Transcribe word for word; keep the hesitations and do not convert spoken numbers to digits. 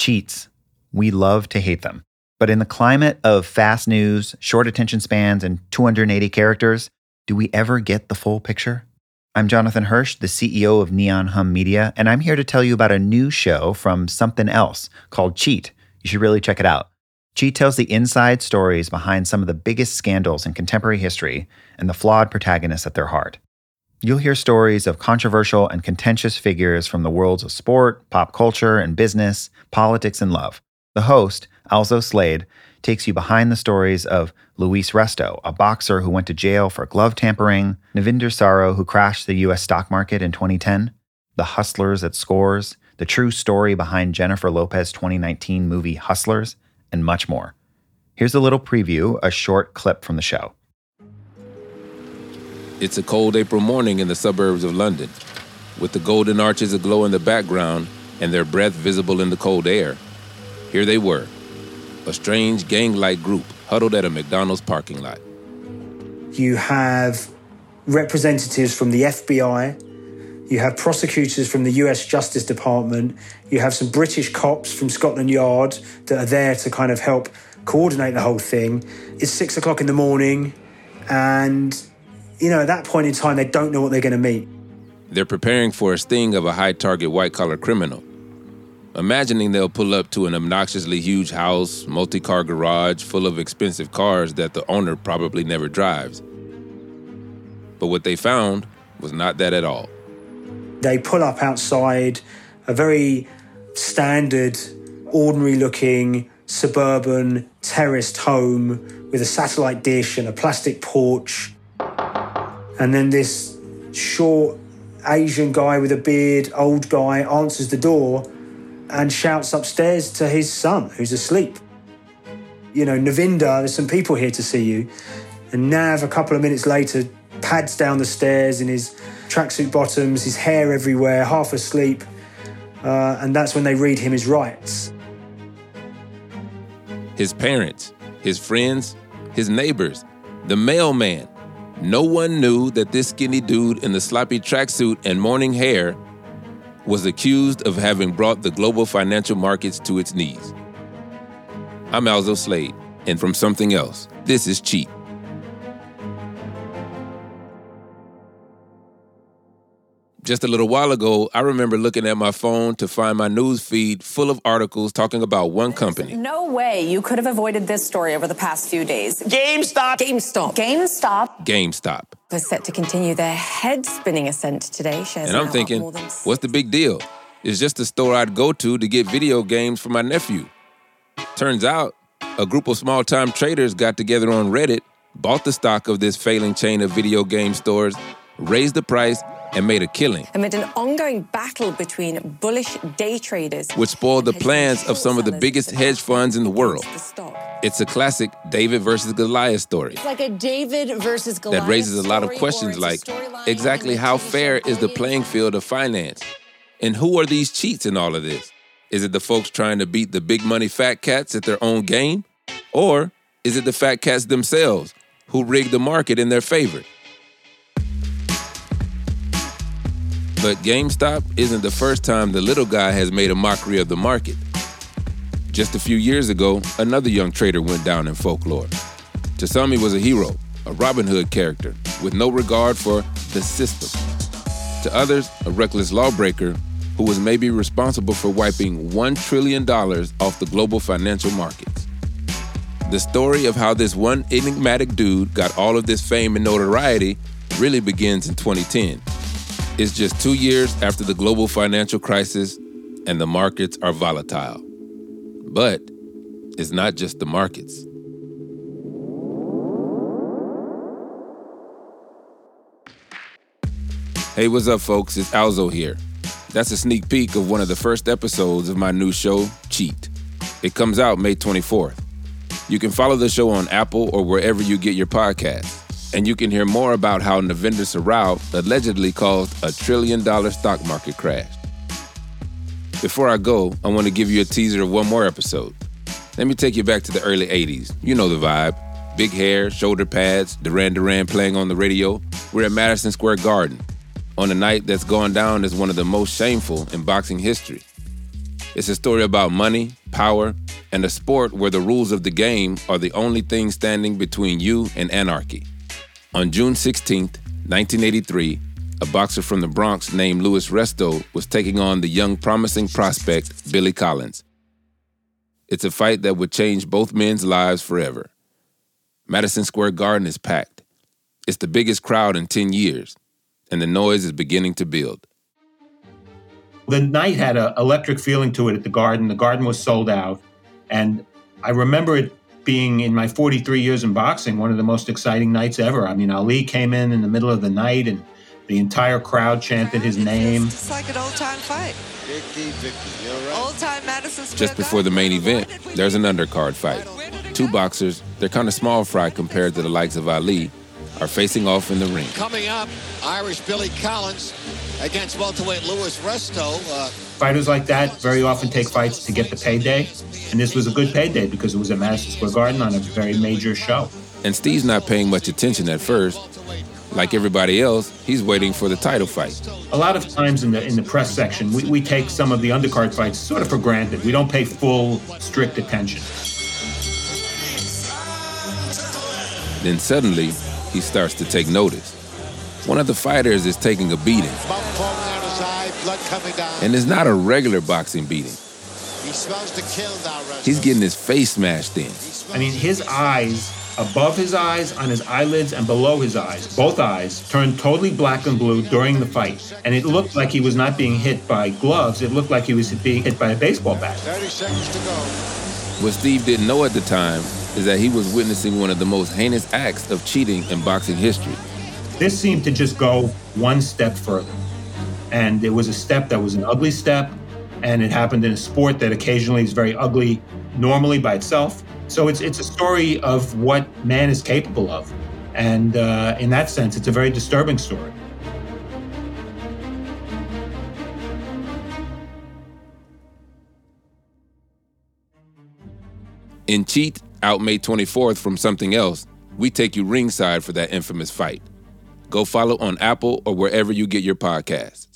Cheats. We love to hate them. But in the climate of fast news, short attention spans, and two hundred eighty characters, do we ever get the full picture? I'm Jonathan Hirsch, the C E O of Neon Hum Media, and I'm here to tell you about a new show from Something Else called Cheat. You should really check it out. Cheat tells the inside stories behind some of the biggest scandals in contemporary history and the flawed protagonists at their heart. You'll hear stories of controversial and contentious figures from the worlds of sport, pop culture, and business, politics, and love. The host, Alzo Slade, takes you behind the stories of Luis Resto, a boxer who went to jail for glove tampering, Navinder Saro, who crashed the U S stock market in twenty ten, the hustlers at Scores, the true story behind Jennifer Lopez's twenty nineteen movie Hustlers, and much more. Here's a little preview, a short clip from the show. It's a cold April morning in the suburbs of London, with the golden arches aglow in the background and their breath visible in the cold air. Here they were, a strange gang-like group huddled at a McDonald's parking lot. You have representatives from the F B I, you have prosecutors from the U S Justice Department, you have some British cops from Scotland Yard that are there to kind of help coordinate the whole thing. It's six o'clock in the morning, and, you know, at that point in time, they don't know what they're going to meet. They're preparing for a sting of a high-target white-collar criminal. Imagining they'll pull up to an obnoxiously huge house, multi-car garage full of expensive cars that the owner probably never drives. But what they found was not that at all. They pull up outside a very standard, ordinary-looking, suburban, terraced home with a satellite dish and a plastic porch. And then this short Asian guy with a beard, old guy, answers the door and shouts upstairs to his son, who's asleep. You know, Navinder, there's some people here to see you. And Nav, a couple of minutes later, pads down the stairs in his tracksuit bottoms, his hair everywhere, half asleep. Uh, and that's when they read him his rights. His parents, his friends, his neighbors, the mailman. No one knew that this skinny dude in the sloppy tracksuit and morning hair was accused of having brought the global financial markets to its knees. I'm Alzo Slade, and from Something Else, this is Cheat. Just a little while ago, I remember looking at my phone to find my news feed full of articles talking about one company. No way you could have avoided this story over the past few days. GameStop. GameStop. GameStop. GameStop. They're set to continue their head-spinning ascent today. Shares and I'm thinking, what's the big deal? It's just a store I'd go to to get video games for my nephew. Turns out, a group of small-time traders got together on Reddit, bought the stock of this failing chain of video game stores, raised the price, and made a killing. Amid an ongoing battle between bullish day traders, which spoiled the plans of some of the biggest hedge funds in the world. It's a classic David versus Goliath story. It's like a David versus Goliath that raises a lot of story, questions like, exactly how fair is the playing field of finance? And who are these cheats in all of this? Is it the folks trying to beat the big money fat cats at their own game? Or is it the fat cats themselves who rigged the market in their favor? But GameStop isn't the first time the little guy has made a mockery of the market. Just a few years ago, another young trader went down in folklore. To some, he was a hero, a Robin Hood character, with no regard for the system. To others, a reckless lawbreaker who was maybe responsible for wiping one trillion dollars off the global financial markets. The story of how this one enigmatic dude got all of this fame and notoriety really begins in twenty ten. It's just two years after the global financial crisis, and the markets are volatile. But it's not just the markets. Hey, what's up, folks? It's Alzo here. That's a sneak peek of one of the first episodes of my new show, Cheat. It comes out May twenty-fourth. You can follow the show on Apple or wherever you get your podcasts. And you can hear more about how Navinder Saro allegedly caused a trillion-dollar stock market crash. Before I go, I want to give you a teaser of one more episode. Let me take you back to the early eighties. You know the vibe. Big hair, shoulder pads, Duran Duran playing on the radio. We're at Madison Square Garden on a night that's gone down as one of the most shameful in boxing history. It's a story about money, power, and a sport where the rules of the game are the only thing standing between you and anarchy. On June sixteenth, nineteen eighty-three, a boxer from the Bronx named Louis Resto was taking on the young promising prospect Billy Collins. It's a fight that would change both men's lives forever. Madison Square Garden is packed. It's the biggest crowd in ten years, and the noise is beginning to build. The night had an electric feeling to it at the Garden. The Garden was sold out. And I remember it being, in my forty-three years in boxing, one of the most exciting nights ever. I mean, Ali came in in the middle of the night and the entire crowd chanted his name. It's like an old-time fight. Old-time Madison Square Just before the main event, there's an undercard fight. Two boxers, they're kind of small fry compared to the likes of Ali, are facing off in the ring. Coming up, Irish Billy Collins against welterweight Louis Resto. Uh, Fighters like that very often take fights to get the payday, and this was a good payday because it was at Madison Square Garden on a very major show. And Steve's not paying much attention at first. Like everybody else, he's waiting for the title fight. A lot of times in the in the press section, we, we take some of the undercard fights sort of for granted. We don't pay full, strict attention. Then suddenly, he starts to take notice. One of the fighters is taking a beating. And it's not a regular boxing beating. He's getting his face smashed in. I mean, his eyes, above his eyes, on his eyelids, and below his eyes, both eyes, turned totally black and blue during the fight. And it looked like he was not being hit by gloves. It looked like he was being hit by a baseball bat. thirty seconds to go. What Steve didn't know at the time is that he was witnessing one of the most heinous acts of cheating in boxing history. This seemed to just go one step further. And it was a step that was an ugly step, and it happened in a sport that occasionally is very ugly normally by itself. So it's it's a story of what man is capable of. And uh, in that sense, it's a very disturbing story. In Cheat, out May twenty-fourth from Something Else, we take you ringside for that infamous fight. Go follow on Apple or wherever you get your podcasts.